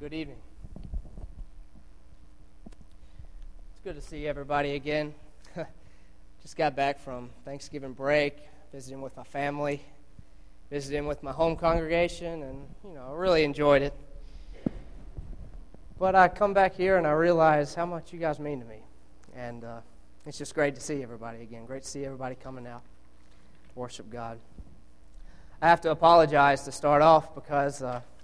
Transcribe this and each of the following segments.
Good evening. It's good to see everybody again. Just got back from Thanksgiving break, visiting with my family, visiting with my home congregation, and, I really enjoyed it. But I come back here and I realize how much you guys mean to me. And it's just great to see everybody again. Great to see everybody coming out to worship God. I have to apologize to start off because,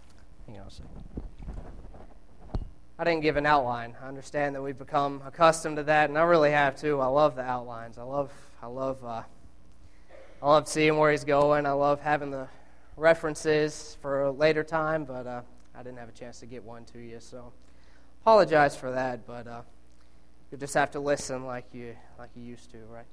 I didn't give an outline. I understand that we've become accustomed to that, and I really have too. I love the outlines. I love seeing where he's going. I love having the references for a later time, but I didn't have a chance to get one to you, so apologize for that. But you just have to listen like you used to, right?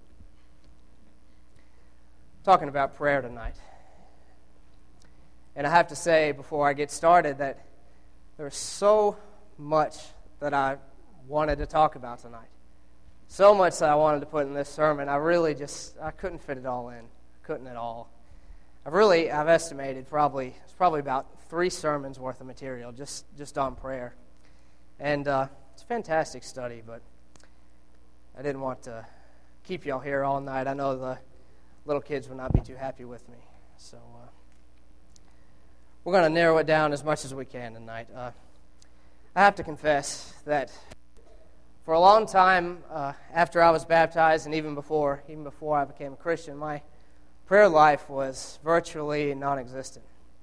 I'm talking about prayer tonight, and I have to say before I get started that there's so much that I wanted to talk about tonight. So much that I wanted to put in this sermon. I couldn't fit it all in. Couldn't at all. I've estimated it's probably about 3 sermons worth of material just on prayer. And it's a fantastic study, but I didn't want to keep y'all here all night. I know the little kids would not be too happy with me. So we're going to narrow it down as much as we can tonight. I have to confess that for a long time after I was baptized and even before I became a Christian, my prayer life was virtually non-existent.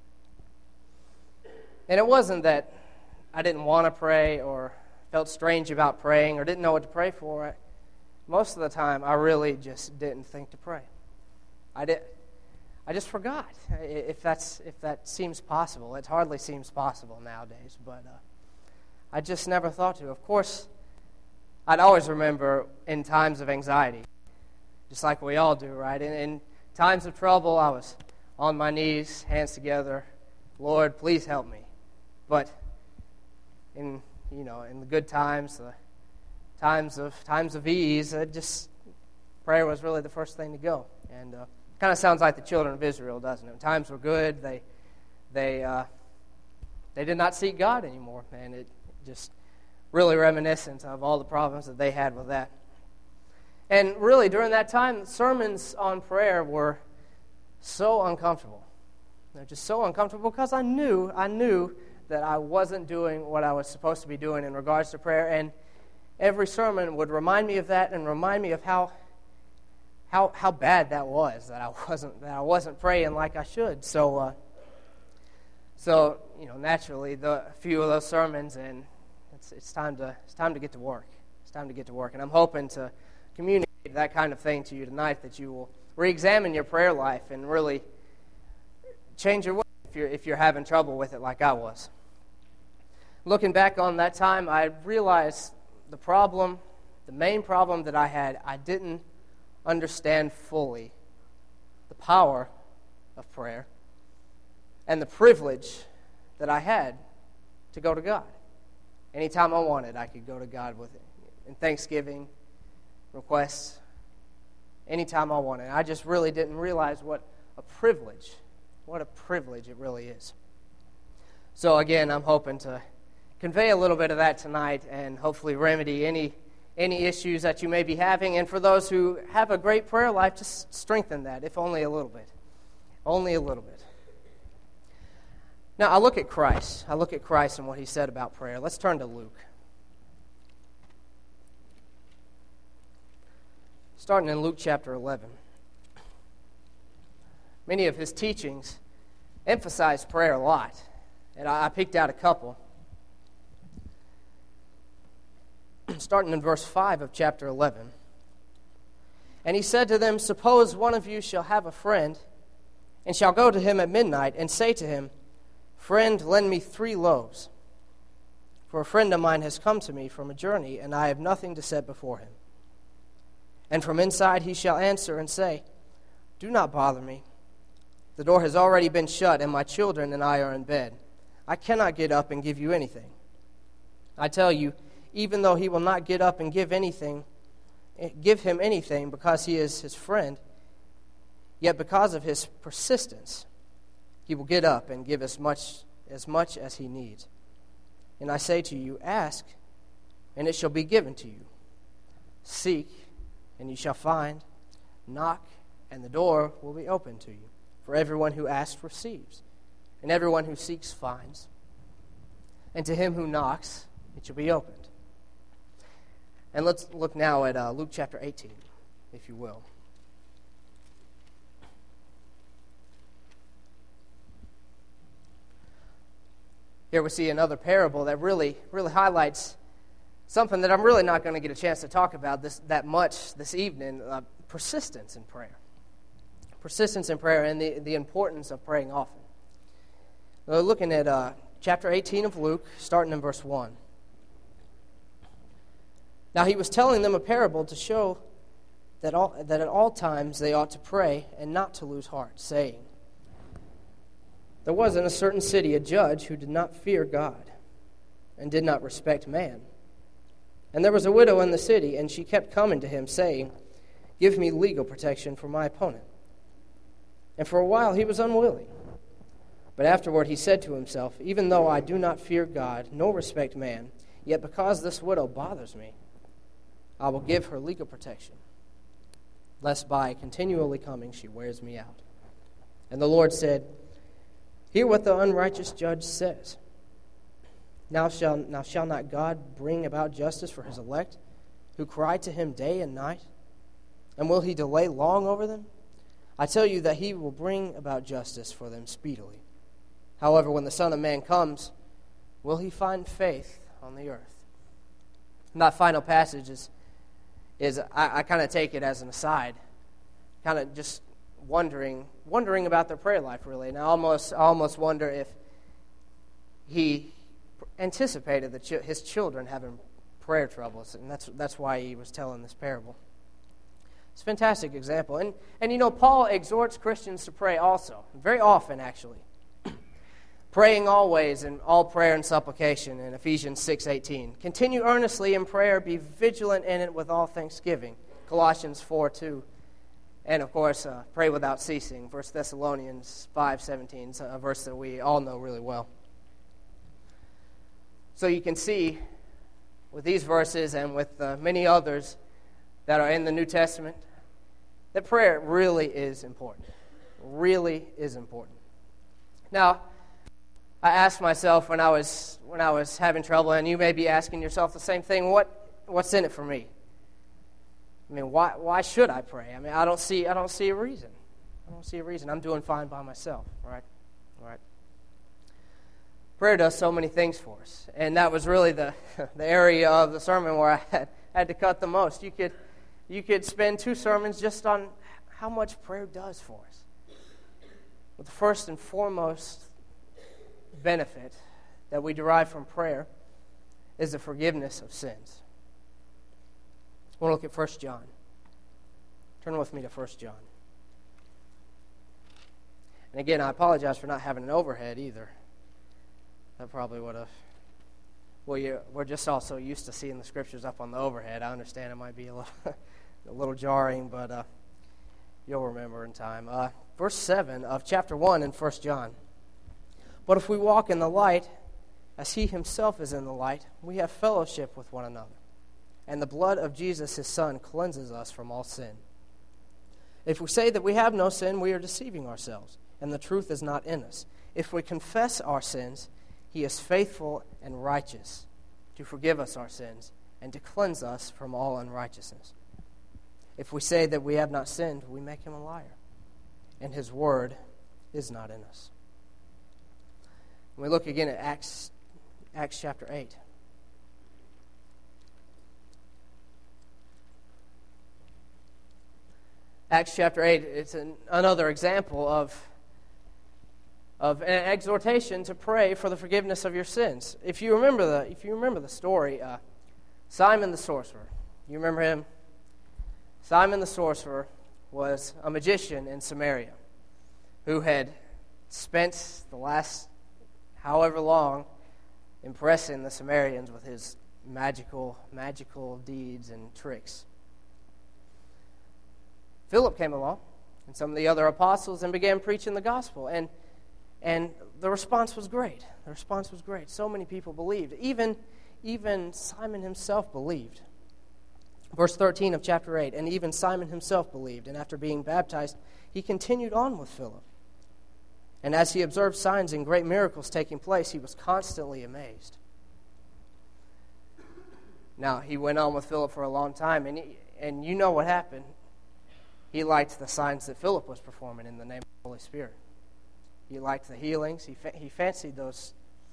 And it wasn't that I didn't want to pray or felt strange about praying or didn't know what to pray for. Most of the time, I really just didn't think to pray. I just forgot, if that seems possible. It hardly seems possible nowadays, but I just never thought to. Of course, I'd always remember in times of anxiety, just like we all do, right? In times of trouble, I was on my knees, hands together, Lord, please help me. But in the good times, the times of ease, prayer was really the first thing to go. And kind of sounds like the children of Israel, doesn't it? When times were good, they did not seek God anymore, and it just really reminiscent of all the problems that they had with that. And really, during that time, sermons on prayer were so uncomfortable. They're just so uncomfortable because I knew that I wasn't doing what I was supposed to be doing in regards to prayer, and every sermon would remind me of that and remind me of how bad that was, that I wasn't praying like I should. So naturally, a few of those sermons, and it's time to get to work. It's time to get to work, and I'm hoping to communicate that kind of thing to you tonight, that you will re-examine your prayer life and really change your way if you're having trouble with it like I was. Looking back on that time, I realized the main problem that I had, I didn't understand fully the power of prayer and the privilege that I had to go to God. Anytime I wanted, I could go to God with it. In thanksgiving, requests, anytime I wanted. I just really didn't realize what a privilege it really is. So again, I'm hoping to convey a little bit of that tonight and hopefully remedy any issues that you may be having. And for those who have a great prayer life, just strengthen that, if only a little bit. Only a little bit. Now, I look at Christ. I look at Christ and what he said about prayer. Let's turn to Luke. Starting in Luke chapter 11. Many of his teachings emphasize prayer a lot, and I picked out a couple. Starting in verse 5 of chapter 11. And he said to them, "Suppose one of you shall have a friend, and shall go to him at midnight, and say to him, 'Friend, lend me 3 loaves. For a friend of mine has come to me from a journey, and I have nothing to set before him.' And from inside he shall answer and say, 'Do not bother me. The door has already been shut, and my children and I are in bed. I cannot get up and give you anything.' I tell you, even though he will not get up and give him anything because he is his friend, yet because of his persistence, he will get up and give as much as he needs. And I say to you, ask, and it shall be given to you. Seek, and you shall find. Knock, and the door will be opened to you. For everyone who asks receives, and everyone who seeks finds. And to him who knocks, it shall be opened. And let's look now at Luke chapter 18, if you will. Here we see another parable that really highlights something that I'm really not going to get a chance to talk about that much this evening, persistence in prayer. Persistence in prayer and the importance of praying often. We're looking at chapter 18 of Luke, starting in verse 1. Now he was telling them a parable to show that at all times they ought to pray and not to lose heart, saying, there was in a certain city a judge who did not fear God and did not respect man. And there was a widow in the city, and she kept coming to him, saying, give me legal protection for my opponent. And for a while he was unwilling. But afterward he said to himself, even though I do not fear God nor respect man, yet because this widow bothers me, I will give her legal protection, lest by continually coming she wears me out. And the Lord said, hear what the unrighteous judge says. Now shall not God bring about justice for his elect, who cry to him day and night? And will he delay long over them? I tell you that he will bring about justice for them speedily. However, when the Son of Man comes, will he find faith on the earth? And that final passage is I kind of take it as an aside, kind of just wondering about their prayer life, really. And I almost wonder if he anticipated that his children having prayer troubles, and that's why he was telling this parable. It's a fantastic example. And you know, Paul exhorts Christians to pray also, very often actually. Praying always in all prayer and supplication in Ephesians 6:18. Continue earnestly in prayer, be vigilant in it with all thanksgiving, Colossians 4:2. And, of course, pray without ceasing, 1 Thessalonians 5:17, a verse that we all know really well. So you can see with these verses and with many others that are in the New Testament that prayer really is important. Really is important. Now, I asked myself when I was having trouble, and you may be asking yourself the same thing, what's in it for me? I mean, why should I pray? I mean, I don't see a reason. I don't see a reason. I'm doing fine by myself, right? Right. Prayer does so many things for us, and that was really the area of the sermon where I had to cut the most. You could spend 2 sermons just on how much prayer does for us. But the first and foremost benefit that we derive from prayer is the forgiveness of sins. I want to look at 1 John. Turn with me to 1 John. And again, I apologize for not having an overhead either. That probably would have... Well, we're just all so used to seeing the scriptures up on the overhead. I understand it might be a little jarring, but you'll remember in time. Verse 7 of chapter 1 in 1 John. But if we walk in the light, as he himself is in the light, we have fellowship with one another. And the blood of Jesus, his Son, cleanses us from all sin. If we say that we have no sin, we are deceiving ourselves, and the truth is not in us. If we confess our sins, he is faithful and righteous to forgive us our sins and to cleanse us from all unrighteousness. If we say that we have not sinned, we make him a liar, and his word is not in us. When we look again at Acts chapter 8. Acts chapter 8, it's another example of an exhortation to pray for the forgiveness of your sins. If you remember the story, Simon the sorcerer, you remember him? Simon the sorcerer was a magician in Samaria who had spent the last however long impressing the Samaritans with his magical deeds and tricks. Philip came along and some of the other apostles and began preaching the gospel. And And the response was great. The response was great. So many people believed. Even Simon himself believed. Verse 13 of chapter 8, and even Simon himself believed, and after being baptized, he continued on with Philip. And as he observed signs and great miracles taking place, he was constantly amazed. Now, he went on with Philip for a long time, and you know what happened. He liked the signs that Philip was performing in the name of the Holy Spirit. He liked the healings. He fancied those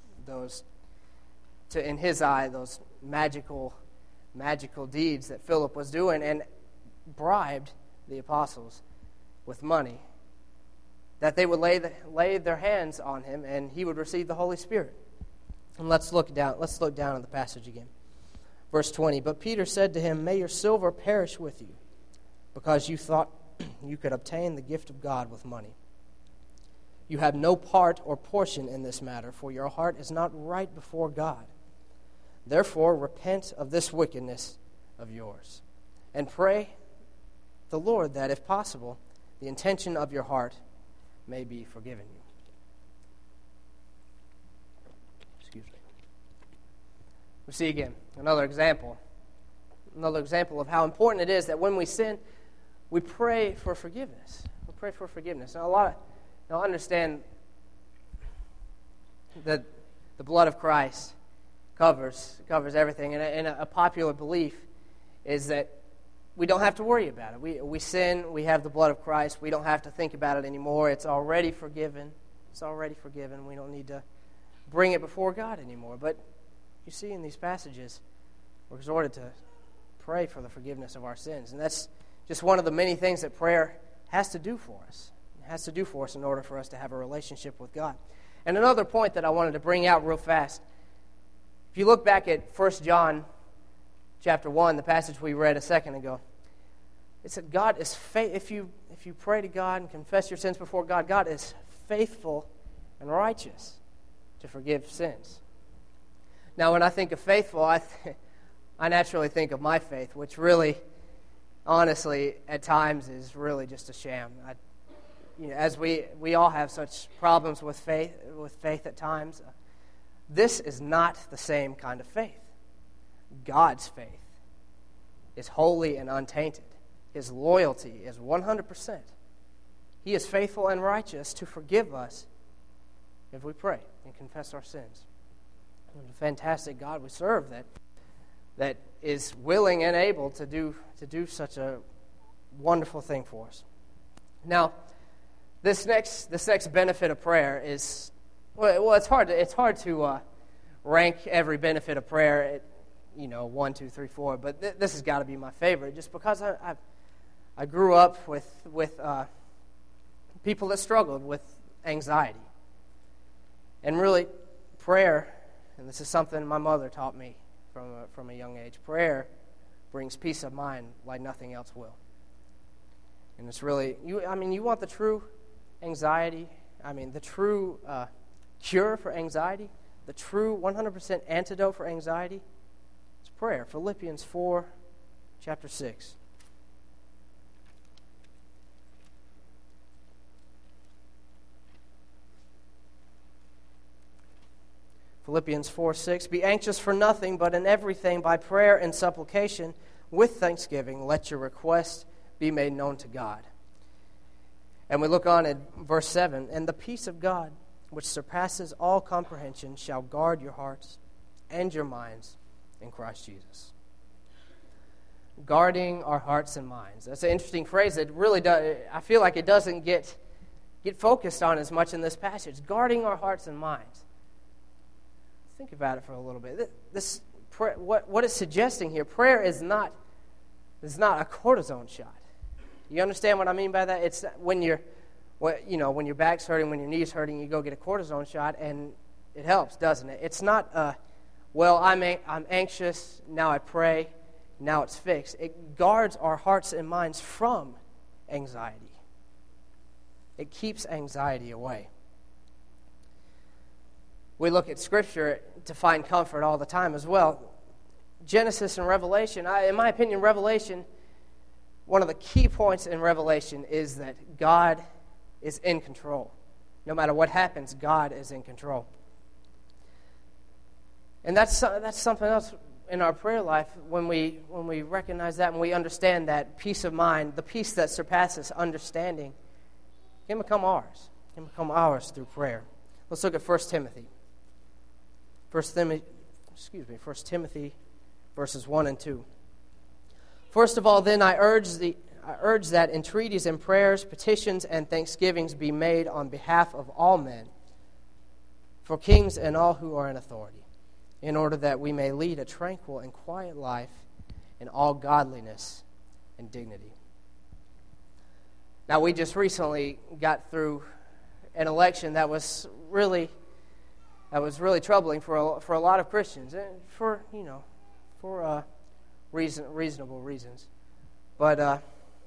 in his eye, those magical deeds that Philip was doing, and bribed the apostles with money that they would lay their hands on him and he would receive the Holy Spirit. And let's look down at the passage again. Verse 20, but Peter said to him, may your silver perish with you, because you thought you could obtain the gift of God with money. You have no part or portion in this matter, for your heart is not right before God. Therefore, repent of this wickedness of yours, and pray the Lord that, if possible, the intention of your heart may be forgiven you. Excuse me. We see again another example of how important it is that when we sin, we pray for forgiveness. We pray for forgiveness. Now understand that the blood of Christ covers everything, and a popular belief is that we don't have to worry about it. We sin, we have the blood of Christ, we don't have to think about it anymore. It's already forgiven. It's already forgiven. We don't need to bring it before God anymore. But you see in these passages, we're exhorted to pray for the forgiveness of our sins. And that's just one of the many things that prayer has to do for us. It has to do for us in order for us to have a relationship with God. And another point that I wanted to bring out real fast, if you look back at 1 John chapter 1, the passage we read a second ago, it said God is if you pray to God and confess your sins before God, God is faithful and righteous to forgive sins. Now, when I think of faithful, I naturally think of my faith, which really, honestly, at times is really just a sham. As we all have such problems with faith at times, this is not the same kind of faith. God's faith is holy and untainted. His loyalty is 100%. He is faithful and righteous to forgive us if we pray and confess our sins. And the fantastic God we serve that is willing and able to do such a wonderful thing for us. Now, this next benefit of prayer is it's hard to rank every benefit of prayer at 1, 2, 3, 4, but this has got to be my favorite, just because I grew up with people that struggled with anxiety, and really prayer, and this is something my mother taught me from a young age. Prayer brings peace of mind like nothing else will, and it's really you want the true anxiety. The true cure for anxiety, the true 100% antidote for anxiety, is prayer. Philippians 4, chapter 6. Philippians 4:6, be anxious for nothing, but in everything by prayer and supplication with thanksgiving let your requests be made known to God. And we look on at verse 7, and the peace of God, which surpasses all comprehension, shall guard your hearts and your minds in Christ Jesus. Guarding our hearts and minds. That's an interesting phrase that really does, I feel like it doesn't get focused on as much in this passage. Guarding our hearts and minds. Think about it for a little bit. What it's suggesting here, prayer is not a cortisone shot. You understand what I mean by that? It's when your back's hurting, when your knee's hurting, you go get a cortisone shot, and it helps, doesn't it? It's not I'm anxious, now I pray, now it's fixed. It guards our hearts and minds from anxiety. It keeps anxiety away. We look at Scripture to find comfort all the time as well. Genesis and Revelation, in my opinion, Revelation, one of the key points in Revelation is that God is in control. No matter what happens, God is in control. And that's something else in our prayer life when we recognize that and we understand that peace of mind, the peace that surpasses understanding, can become ours. Can become ours through prayer. Let's look at 1 Timothy. 1 Timothy verses 1 and 2. First of all, then I urge that entreaties and prayers, petitions and thanksgivings be made on behalf of all men, for kings and all who are in authority, in order that we may lead a tranquil and quiet life in all godliness and dignity. Now, we just recently got through an election that was really troubling for a lot of Christians, and for reasonable reasons. But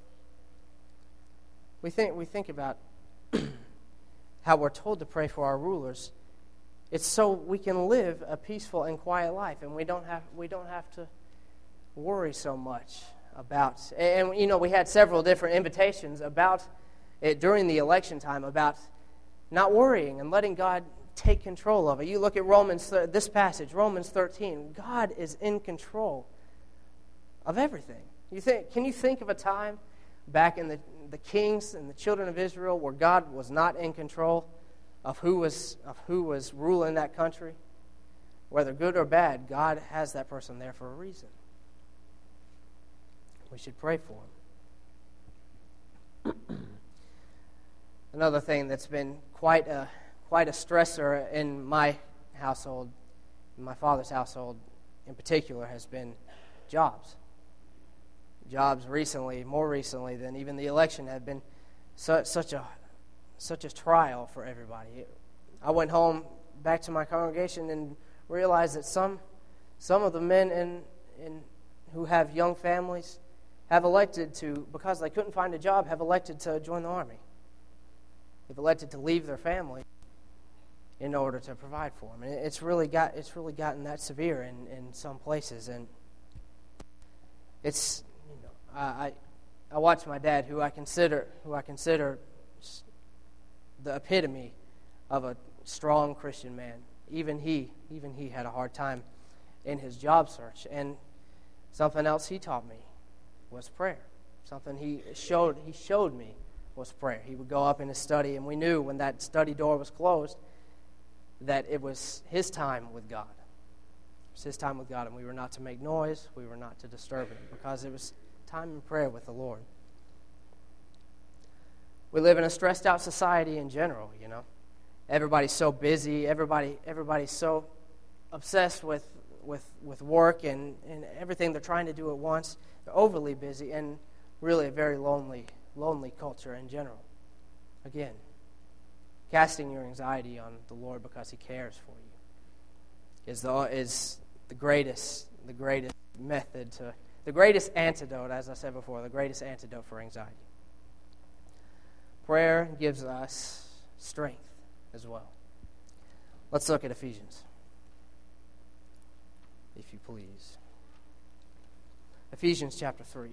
we think about how we're told to pray for our rulers. It's so we can live a peaceful and quiet life, and we don't have to worry so much about. And we had several different invitations about it during the election time about not worrying and letting God take control of it. You look at this passage, Romans 13. God is in control of everything. Can you think of a time back in the kings and the children of Israel where God was not in control of who was ruling that country? Whether good or bad, God has that person there for a reason. We should pray for him. Another thing that's been quite a stressor in my household, in my father's household in particular, has been jobs. Jobs more recently than even the election, have been such a trial for everybody. I went home back to my congregation and realized that some of the men who have young families have elected to, because they couldn't find a job, have elected to join the army. They've elected to leave their family in order to provide for them. And it's really gotten that severe in some places. And it's, I watch my dad, who I consider the epitome of a strong Christian man. Even he had a hard time in his job search. And something else he taught me was prayer. Something he showed me was prayer. He would go up in his study, and we knew when that study door was closed that it was his time with God. It was his time with God, and we were not to make noise. We were not to disturb him, because it was time in prayer with the Lord. We live in a stressed out society in general, Everybody's so busy. Everybody's so obsessed with work and everything they're trying to do at once. They're overly busy, and really a very lonely culture in general. Again, casting your anxiety on the Lord because he cares for you is the greatest method to, the greatest antidote, as I said before, the greatest antidote for anxiety. Prayer gives us strength as well. Let's look at Ephesians, if you please. Ephesians chapter 3.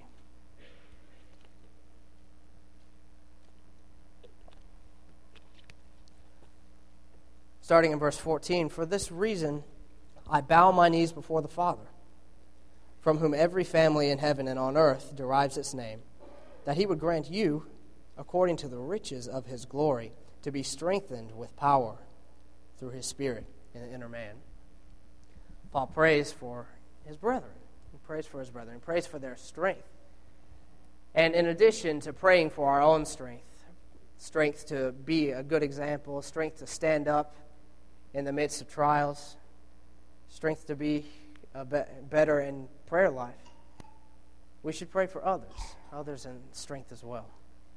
Starting in verse 14, "For this reason I bow my knees before the Father, from whom every family in heaven and on earth derives its name, that he would grant you, according to the riches of his glory, to be strengthened with power through his Spirit in the inner man." Paul prays for his brethren. He prays for his brethren. He prays for their strength. And in addition to praying for our own strength to be a good example, strength to stand up in the midst of trials, strength to be better in prayer life, we should pray for others in strength as well.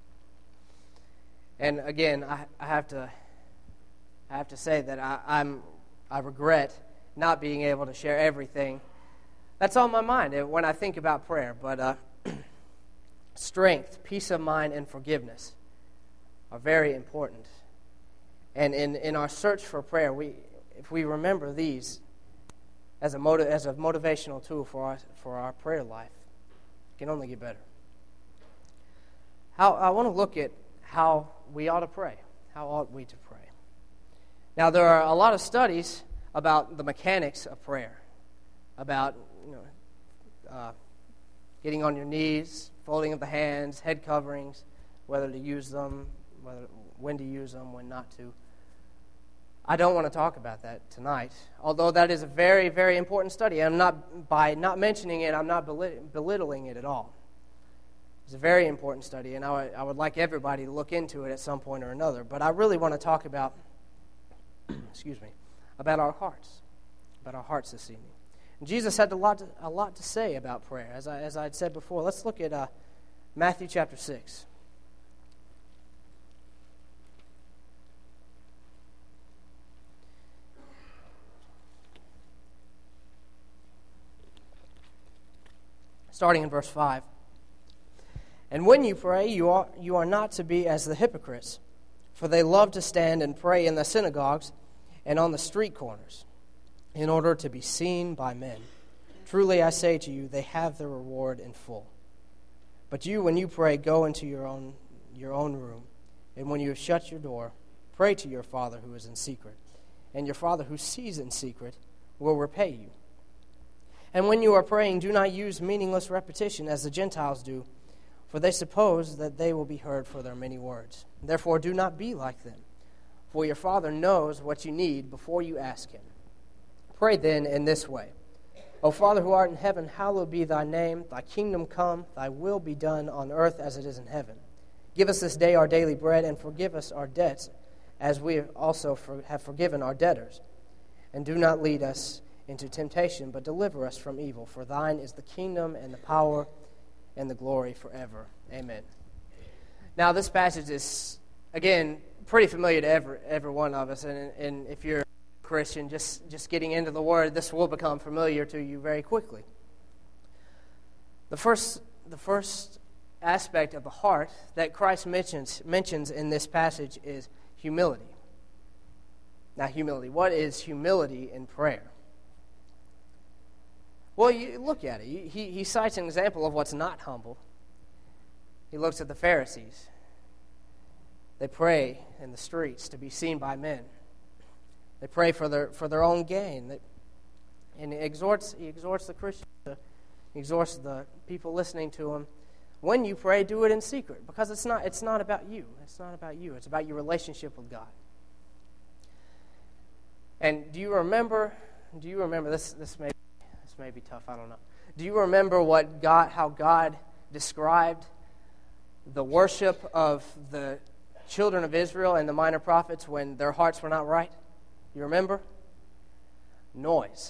And again, I have to say that I regret not being able to share everything that's on my mind when I think about prayer. But strength, peace of mind, and forgiveness are very important. And in our search for prayer, if we remember these as a motivational tool for our prayer life, it can only get better. I want to look at how we ought to pray, How ought we to pray? Now, there are a lot of studies about the mechanics of prayer, about getting on your knees, folding of the hands, head coverings, whether to use them, when to use them, when not to. I don't want to talk about that tonight, although that is a very, very important study. By not mentioning it, I'm not belittling it at all. It's a very important study, and I would like everybody to look into it at some point or another. But I really want to talk about, about our hearts this evening. And Jesus had a lot to say about prayer, as I had said before. Let's look at Matthew chapter 6. Starting in verse 5. And when you pray, you are not to be as the hypocrites, for they love to stand and pray in the synagogues and on the street corners, in order to be seen by men. Truly I say to you, they have their reward in full. But you, when you pray, go into your own room, and when you have shut your door, pray to your Father who is in secret, and your Father who sees in secret will repay you. And when you are praying, do not use meaningless repetition as the Gentiles do, for they suppose that they will be heard for their many words. Therefore, do not be like them, for your Father knows what you need before you ask Him. Pray then in this way. O Father who art in heaven, hallowed be thy name. Thy kingdom come, thy will be done on earth as it is in heaven. Give us this day our daily bread, and forgive us our debts, as we also have forgiven our debtors. And do not lead us into temptation, but deliver us from evil. For thine is the kingdom and the power and the glory forever. Amen. Now, this passage is, again, pretty familiar to every one of us. And if you're a Christian, just getting into the Word, this will become familiar to you very quickly. The first aspect of the heart that Christ mentions in this passage is humility. Now, humility. What is humility in prayer? Well, you look at it. He cites an example of what's not humble. He looks at the Pharisees. They pray in the streets to be seen by men. They pray for their own gain. And he exhorts the Christians, he exhorts the people listening to him. When you pray, do it in secret, because it's not about you. It's not about you. It's about your relationship with God. And do you remember this? This may be tough. I don't know. Do you remember how God described the worship of the children of Israel and the minor prophets when their hearts were not right? You remember? Noise.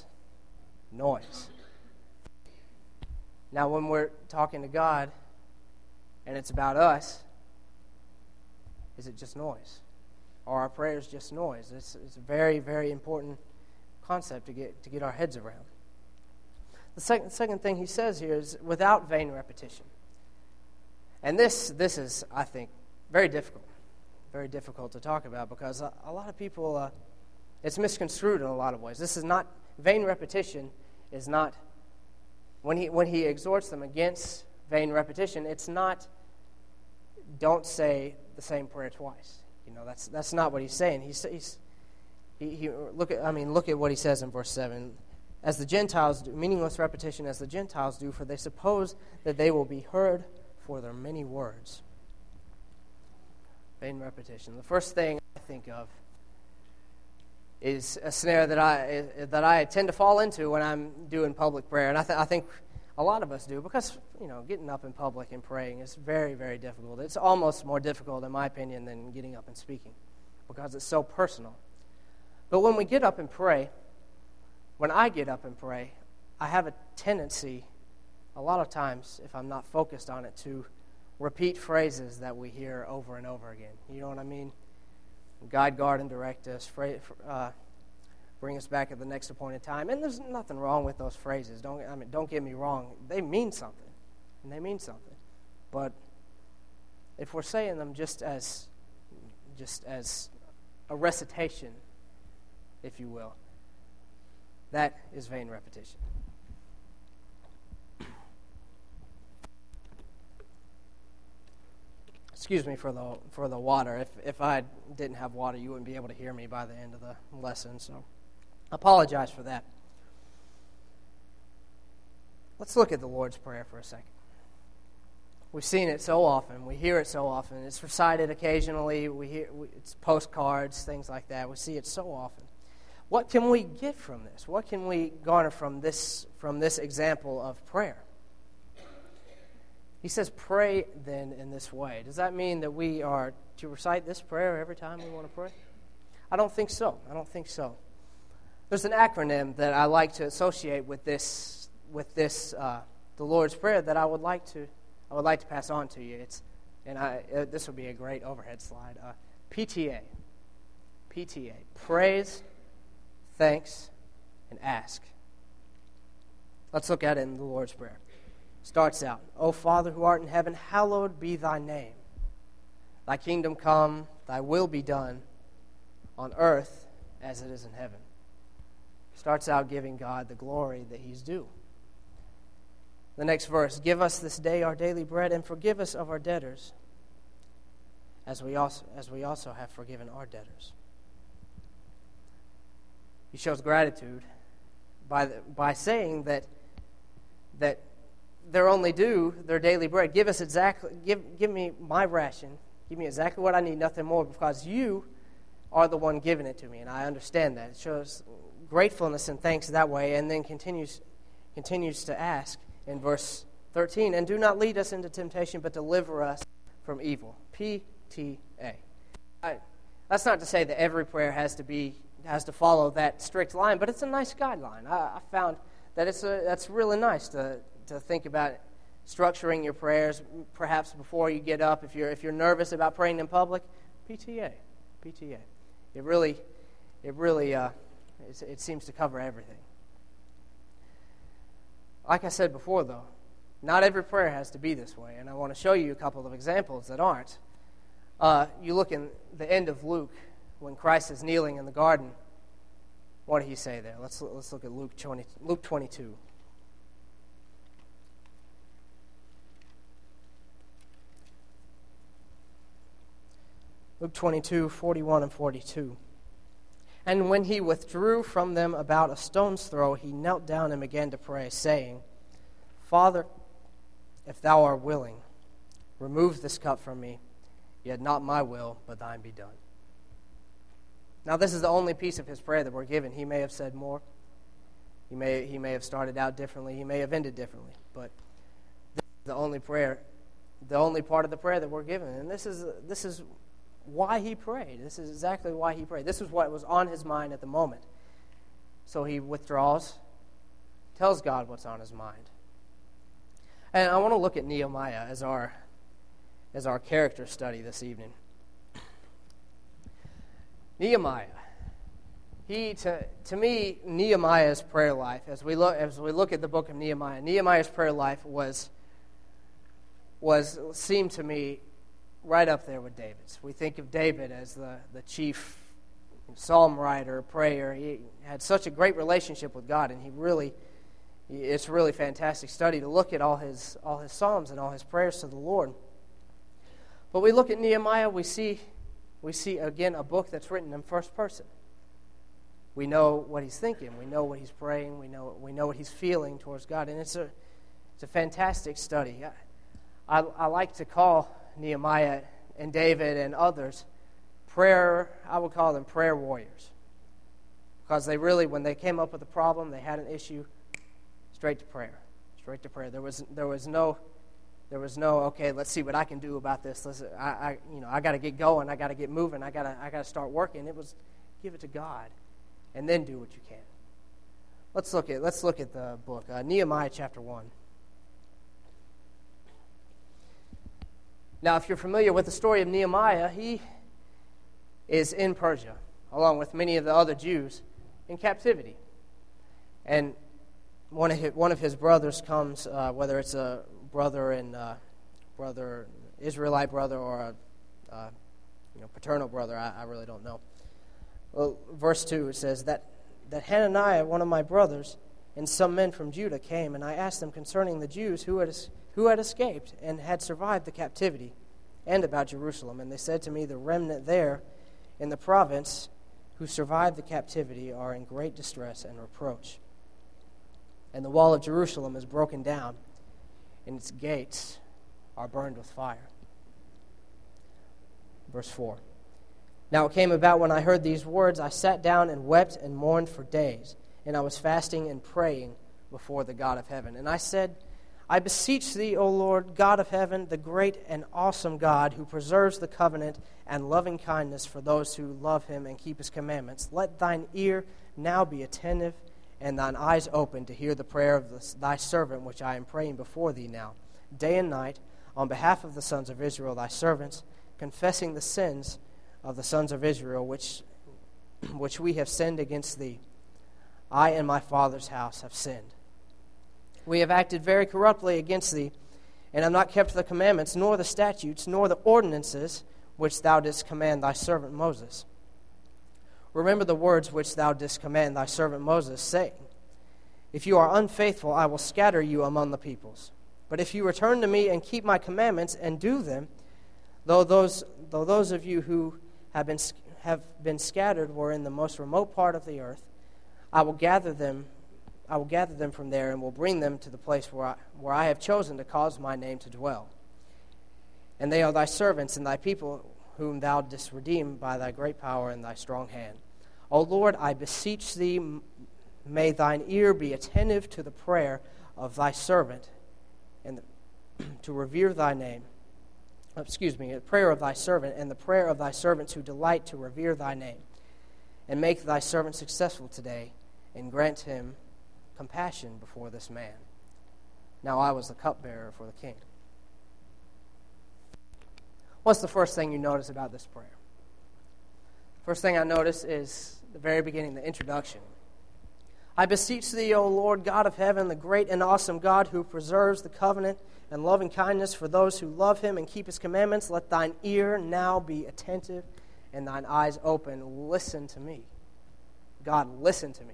Now, when we're talking to God and it's about us, is it just noise? Or are our prayers just noise? It's a very, very important concept to get our heads around. The second thing he says here is without vain repetition. And this is, I think, very difficult to talk about, because a lot of people, it's misconstrued in a lot of ways. This is not, vain repetition is not, when he exhorts them against vain repetition, it's not, don't say the same prayer twice. That's not what he's saying. Look at what he says in verse 7. As the Gentiles do, meaningless repetition as the Gentiles do, for they suppose that they will be heard for their many words. Vain repetition. The first thing I think of is a snare that I tend to fall into when I'm doing public prayer, and I think a lot of us do, because getting up in public and praying is very, very difficult. It's almost more difficult, in my opinion, than getting up and speaking, because it's so personal. But when we get up and pray, when I get up and pray, I have a tendency, a lot of times, if I'm not focused on it, to repeat phrases that we hear over and over again. You know what I mean? Guide, guard, and direct us. Bring us back at the next appointed time. And there's nothing wrong with those phrases. Don't get me wrong. They mean something, and they mean something. But if we're saying them just as a recitation, if you will, that is vain repetition. Excuse me for the water. If I didn't have water, you wouldn't be able to hear me by the end of the lesson, so I apologize for that. Let's look at the Lord's Prayer for a second. We've seen it so often. We hear it so often. It's recited occasionally. It's postcards, things like that. We see it so often. What can we get from this? What can we garner from this example of prayer? He says, pray then in this way. Does that mean that we are to recite this prayer every time we want to pray? I don't think so. There's an acronym that I like to associate with this, the Lord's Prayer, that I would like to pass on to you. This would be a great overhead slide. PTA. Praise, thanks, and ask. Let's look at it in the Lord's Prayer. Starts out, O Father who art in heaven, hallowed be thy name. Thy kingdom come, thy will be done, on earth as it is in heaven. Starts out giving God the glory that he's due. The next verse, give us this day our daily bread, and forgive us of our debtors, as we also have forgiven our debtors. He shows gratitude by saying that they're only due their daily bread. Give me my ration. Give me exactly what I need, nothing more, because you are the one giving it to me, and I understand that. It shows gratefulness and thanks that way, and then continues to ask in verse 13, and do not lead us into temptation, but deliver us from evil. PTA. That's not to say that every prayer has to follow that strict line, but it's a nice guideline. I found that that's really nice to think about structuring your prayers, perhaps before you get up. If you're nervous about praying in public, PTA. It really seems to cover everything. Like I said before, though, not every prayer has to be this way, and I want to show you a couple of examples that aren't. You look in the end of Luke, when Christ is kneeling in the garden. What did he say there? Let's look at Luke 22. Luke 22, 41 and 42. And when he withdrew from them about a stone's throw, he knelt down and began to pray, saying, Father, if thou art willing, remove this cup from me, yet not my will, but thine be done. Now, this is the only piece of his prayer that we're given. He may have said more. He may have started out differently. He may have ended differently. But this is the only prayer, the only part of the prayer that we're given. And this is why he prayed. This is exactly why he prayed. This is what was on his mind at the moment. So he withdraws, tells God what's on his mind. And I want to look at Nehemiah as our character study this evening. Nehemiah. To me, Nehemiah's prayer life, as we look at the book of Nehemiah, Nehemiah's prayer life seemed to me right up there with David's. We think of David as the chief psalm writer, prayer. He had such a great relationship with God, and it's really fantastic study to look at all his psalms and all his prayers to the Lord. But we look at Nehemiah, we see again a book that's written in first person. We know what he's thinking, we know what he's praying, we know what he's feeling towards God, and it's a fantastic study. I like to call Nehemiah and David and others I would call them prayer warriors. Because they really, when they came up with a problem, they had an issue, straight to prayer. There was no, okay, let's see what I can do about this. I got to get going, I got to get moving, I got to start working. It was give it to God and then do what you can. Let's look at the book, Nehemiah chapter 1. Now, if you're familiar with the story of Nehemiah, he is in Persia, along with many of the other Jews, in captivity. And one of his brothers comes, whether it's a Israelite brother or a paternal brother, I really don't know. Well, verse 2, it says that Hananiah, one of my brothers, and some men from Judah came, and I asked them concerning the Jews who had escaped and had survived the captivity, and about Jerusalem. And they said to me, the remnant there in the province who survived the captivity are in great distress and reproach. And the wall of Jerusalem is broken down, and its gates are burned with fire. Verse 4. Now it came about when I heard these words, I sat down and wept and mourned for days, and I was fasting and praying before the God of heaven. And I said, I beseech thee, O Lord, God of heaven, the great and awesome God, who preserves the covenant and loving kindness for those who love him and keep his commandments, let thine ear now be attentive and thine eyes open to hear the prayer of thy servant, which I am praying before thee now, day and night, on behalf of the sons of Israel, thy servants, confessing the sins of the sons of Israel, which we have sinned against thee. I and my father's house have sinned. We have acted very corruptly against thee, and have not kept the commandments, nor the statutes, nor the ordinances which thou didst command thy servant Moses. Remember the words which thou didst command thy servant Moses, saying, If you are unfaithful, I will scatter you among the peoples. But if you return to me and keep my commandments and do them, though those of you who have been scattered were in the most remote part of the earth, I will gather them from there and will bring them to the place where I have chosen to cause my name to dwell. And they are thy servants and thy people, whom thou didst redeem by thy great power and thy strong hand. O Lord, I beseech thee, may thine ear be attentive to the prayer of thy servant, and to revere thy name. The prayer of thy servant, and the prayer of thy servants who delight to revere thy name. And make thy servant successful today, and grant him compassion before this man. Now I was the cupbearer for the king. What's the first thing you notice about this prayer? First thing I notice is the very beginning, the introduction. I beseech thee, O Lord, God of heaven, the great and awesome God who preserves the covenant and loving kindness for those who love him and keep his commandments, let thine ear now be attentive and thine eyes open. Listen to me. God, listen to me.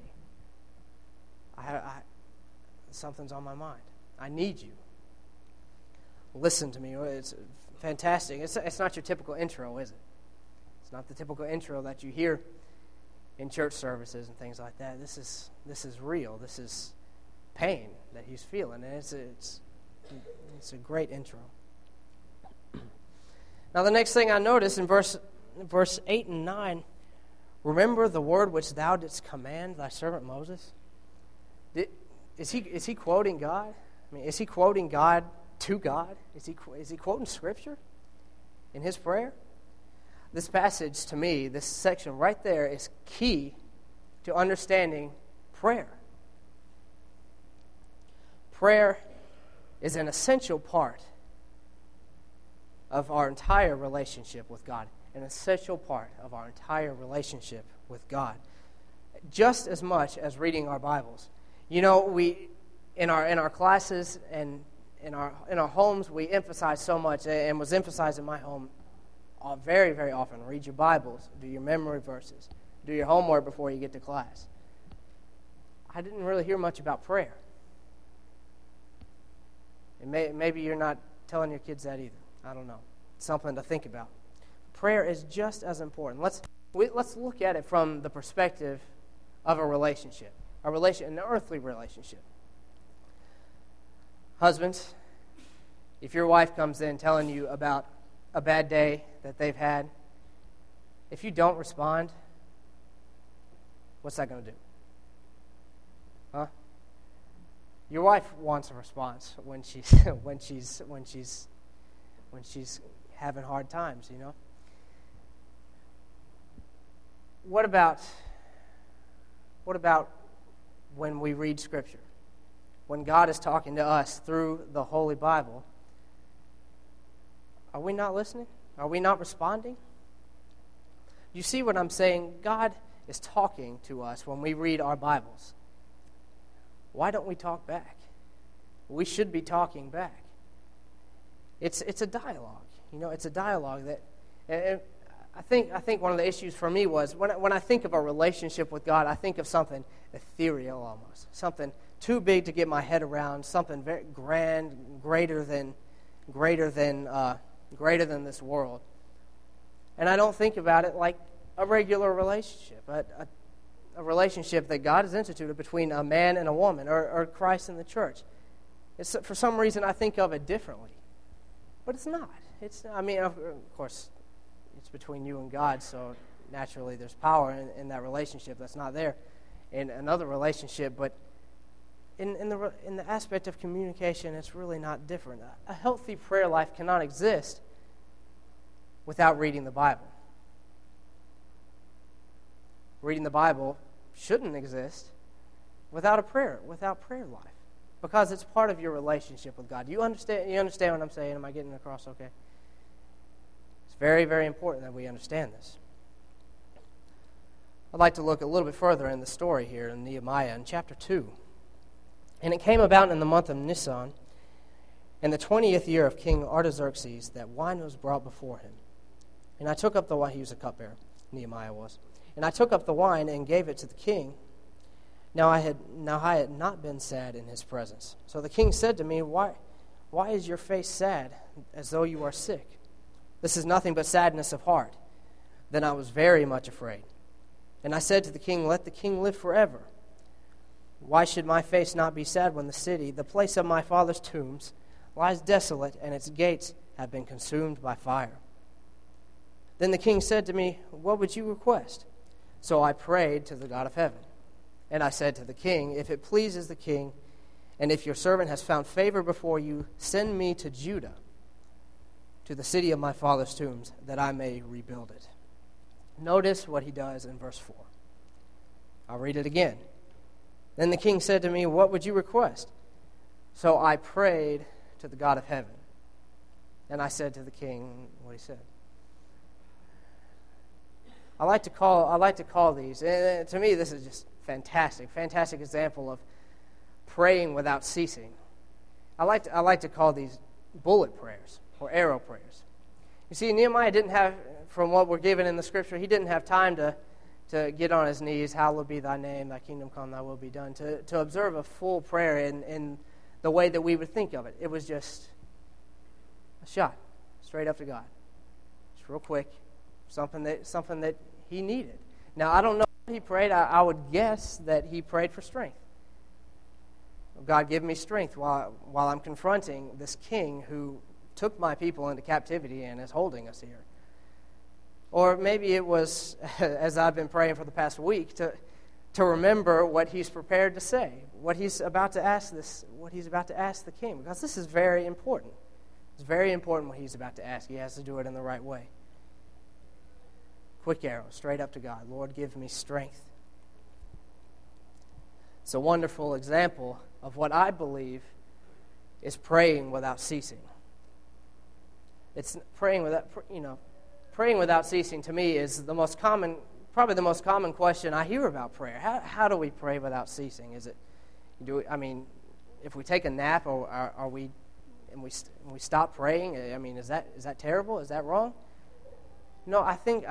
Something's on my mind. I need you. Listen to me. It's fantastic. It's not your typical intro, is it? It's not the typical intro that you hear in church services and things like that. This is real. This is pain that he's feeling, and it's a great intro. Now the next thing I notice in verse 8 and 9, remember the word which thou didst command thy servant Moses. Is he quoting God? I mean, is he quoting God to God? Is he quoting Scripture in his prayer? This passage, to me, this section right there, is key to understanding prayer. Prayer is an essential part of our entire relationship with God. An essential part of our entire relationship with God. Just as much as reading our Bibles. You know, we in our classes and in our homes, we emphasize so much, and was emphasized in my home very, very often. Read your Bibles, do your memory verses, do your homework before you get to class. I didn't really hear much about prayer. And maybe you're not telling your kids that either. I don't know. It's something to think about. Prayer is just as important. Let's look at it from the perspective of a relationship, an earthly relationship. Husbands, if your wife comes in telling you about a bad day that they've had, if you don't respond, what's that going to do? Huh? Your wife wants a response when she's having hard times, you know. What about when we read Scripture? When God is talking to us through the Holy Bible, are we not listening? Are we not responding? You see what I'm saying? God is talking to us when we read our Bibles. Why don't we talk back? We should be talking back. It's a dialogue. You know, it's a dialogue that... And I think one of the issues for me was when I think of a relationship with God, I think of something ethereal almost, something too big to get my head around, something very grand, greater than greater than this world. And I don't think about it like a regular relationship, a relationship that God has instituted between a man and a woman, or Christ and the church. For some reason, I think of it differently. But it's not. Of course, it's between you and God, so naturally there's power in that relationship that's not there in another relationship. But in the aspect of communication, it's really not different. A healthy prayer life cannot exist without reading the Bible. Reading the Bible shouldn't exist without prayer life, because it's part of your relationship with God. You understand what I'm saying? Am I getting across okay? It's very, very important that we understand this. I'd like to look a little bit further in the story here in Nehemiah in chapter 2. And it came about in the month of Nisan, in the 20th year of King Artaxerxes, that wine was brought before him. And I took up the wine. He was a cupbearer, Nehemiah was. And I took up the wine and gave it to the king. Now I had not been sad in his presence. So the king said to me, Why is your face sad, as though you are sick? This is nothing but sadness of heart. Then I was very much afraid. And I said to the king, Let the king live forever. Why should my face not be sad when the city, the place of my father's tombs, lies desolate, and its gates have been consumed by fire? Then the king said to me, What would you request? So I prayed to the God of heaven. And I said to the king, If it pleases the king, and if your servant has found favor before you, send me to Judah, to the city of my father's tombs, that I may rebuild it. Notice what he does in verse 4. I'll read it again. Then the king said to me, What would you request? So I prayed to the God of heaven. And I said to the king what he said. I like to call these, and to me this is just fantastic example of praying without ceasing. I like to call these bullet prayers or arrow prayers. You see, Nehemiah didn't have, from what we're given in the scripture, he didn't have time to get on his knees, hallowed be thy name, thy kingdom come, thy will be done, to observe a full prayer in the way that we would think of it. It was just a shot, straight up to God. Just real quick, something that he needed. Now, I don't know what he prayed. I would guess that he prayed for strength. God, give me strength while I'm confronting this king who took my people into captivity and is holding us here. Or maybe it was, as I've been praying for the past week, to remember what he's prepared to say, what he's about to ask the king, because this is very important. It's very important what he's about to ask. He has to do it in the right way. Quick arrow, straight up to God. Lord, give me strength. It's a wonderful example of what I believe is praying without ceasing. It's praying without ceasing to me is probably the most common question I hear about prayer. How do we pray without ceasing? If we take a nap, or are we stop praying? Is that terrible? Is that wrong? No, I think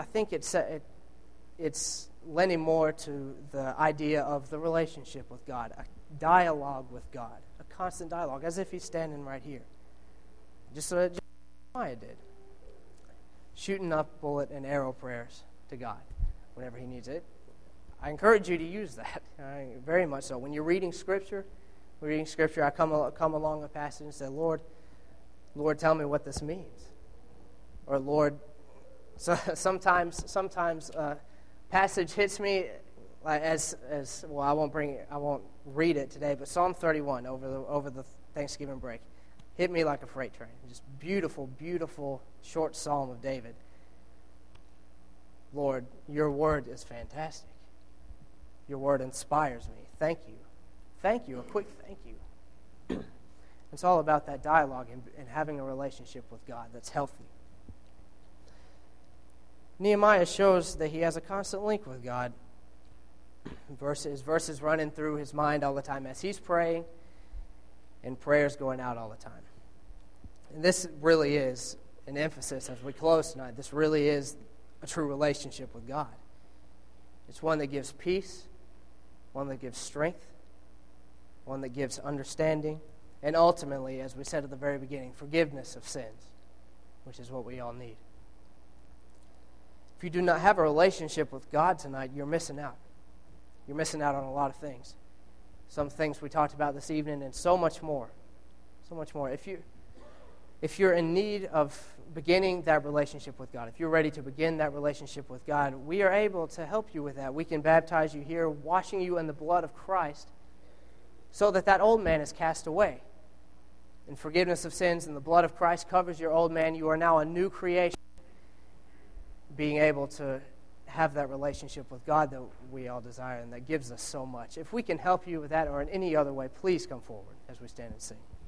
it's lending more to the idea of the relationship with God, a dialogue with God, a constant dialogue, as if he's standing right here. Just like Nehemiah did. Shooting up bullet and arrow prayers to God whenever he needs it. I encourage you to use that, very much so. When you're reading Scripture, I come along a passage and say, Lord, tell me what this means. Or Lord, so sometimes passage hits me as well. I won't read it today, but Psalm 31 over the Thanksgiving break hit me like a freight train. Just beautiful short psalm of David. Lord, your word is fantastic. Your word inspires me. Thank you. A quick thank you. It's all about that dialogue and having a relationship with God that's healthy. Nehemiah shows that he has a constant link with God. Verses running through his mind all the time as he's praying, and prayers going out all the time. And this really is an emphasis as we close tonight. This really is a true relationship with God. It's one that gives peace, one that gives strength, one that gives understanding, and ultimately, as we said at the very beginning, forgiveness of sins. which is what we all need. If you do not have a relationship with God tonight, you're missing out. You're missing out on a lot of things. Some things we talked about this evening and so much more. So much more. If you're in need of beginning that relationship with God, if you're ready to begin that relationship with God, we are able to help you with that. We can baptize you here, washing you in the blood of Christ, so that that old man is cast away. And forgiveness of sins and the blood of Christ covers your old man. You are now a new creation, being able to have that relationship with God that we all desire and that gives us so much. If we can help you with that or in any other way, please come forward as we stand and sing.